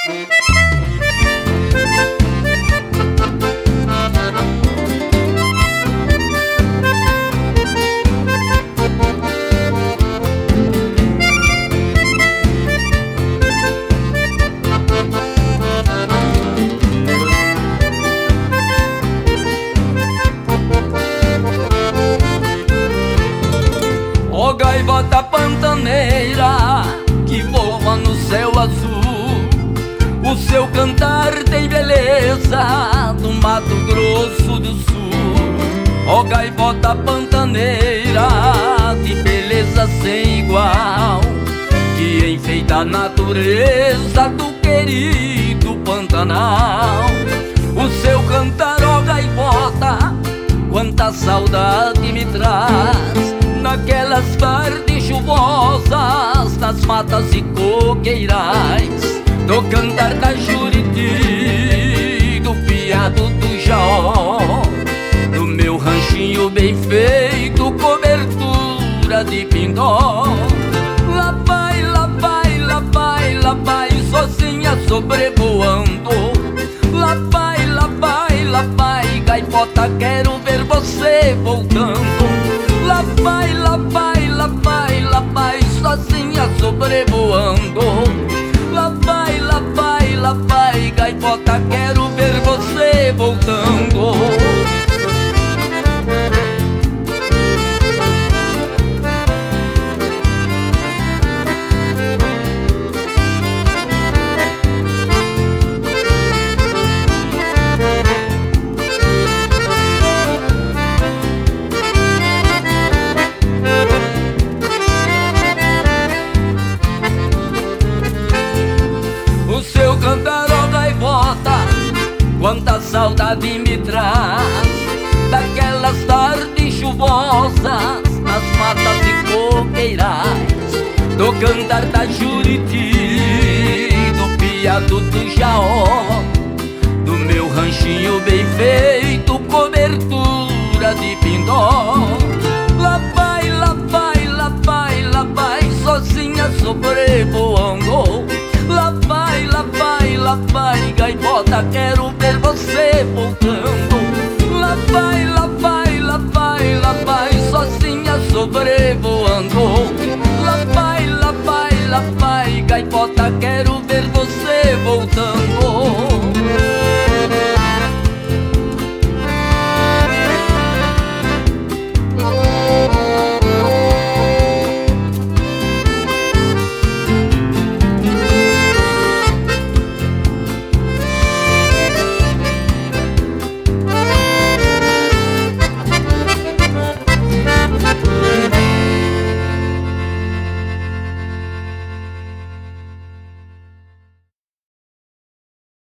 Ó gaivota pantaneira que voa no céu azul, o seu cantar tem beleza do Mato Grosso do Sul. Ó gaivota pantaneira de beleza sem igual, que enfeita a natureza do querido Pantanal. O seu cantar, ó gaivota, quanta saudade me traz naquelas tardes chuvosas, nas matas e coqueirais, do cantar da Juriti, do piado do Jaó, do meu ranchinho bem feito, cobertura de pindó. Lá vai, lá vai, lá vai, lá vai, sozinha sobrevoando. Lá vai, lá vai, lá vai, gaivota, quero ver você voltando. Lá vai, lá vai, lá vai, lá vai, sozinha sobrevoando. Lá vai, lá vai, lá vai, gaivota, quero ver você voltando. O seu cantar, ó gaivota, quanta saudade me traz daquelas tardes chuvosas, nas matas e coqueirais, do cantar da Juriti, do piado do Jaó, do meu ranchinho bem feito, cobertura de pindó. Lá vai, lá vai, lá vai, lá vai, sozinha sobrevoando. Lá vai, lá vai, lá vai, gaivota, quero ver você voltando. Lá vai, lá vai, lá vai, lá vai, sozinha sobrevoando. Lá vai, lá vai, lá vai, gaivota, quero ver você voltando.